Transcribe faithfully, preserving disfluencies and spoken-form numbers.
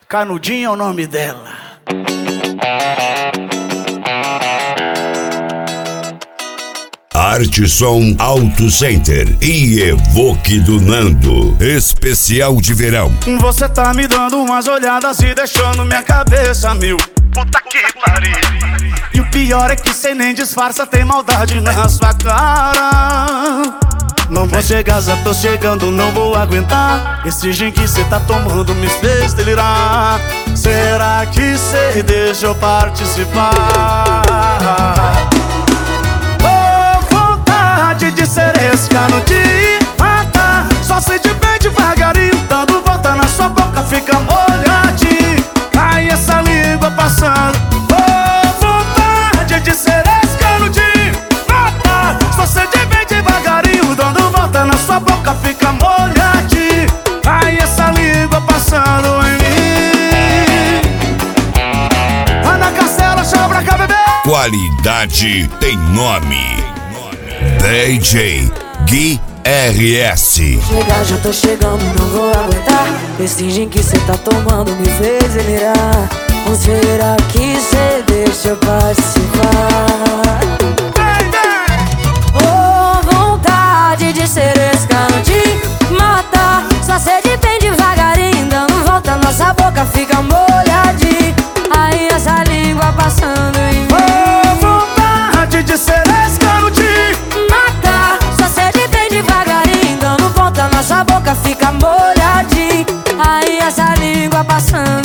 Canudinho é o nome dela. Arte Som Auto Center e Evoque do Nando, especial de verão. Você tá me dando umas olhadas e deixando minha cabeça mil. Puta que pariu. E o pior é que cê nem disfarça, tem maldade na sua cara. Não vou chegar, já tô chegando, não vou aguentar. Esse gin que cê tá tomando me fez delirar. Será que cê deixa eu participar? Oh, vontade de ser esse canudinho, matar. Só se de bem devagarinho, dando volta na sua boca, fica molhadinho. Ai, essa língua passando. Oh, vontade de ser esse canudinho, matar. Só se de bem devagarinho, dando volta na sua boca, fica molhadinho. Ai, essa língua passando em mim. Ana Castela, chama pra cá, bebê. Qualidade tem nome. D J Gui R S. Chegar, já tô chegando, não vou aguentar. Esse gin que cê tá tomando me fez delirar. Ou será que cê deixa eu participar? Oh, vontade de ser esse canudinho, matar. Só sede bem devagarinho, dando volta, nossa boca fica molhadinha. Aí essa língua passando em mim. Oh, vontade de ser esse canudinho, matar. Só sede bem devagarinho, dando volta, nossa boca fica molhadinha. Aí essa língua passando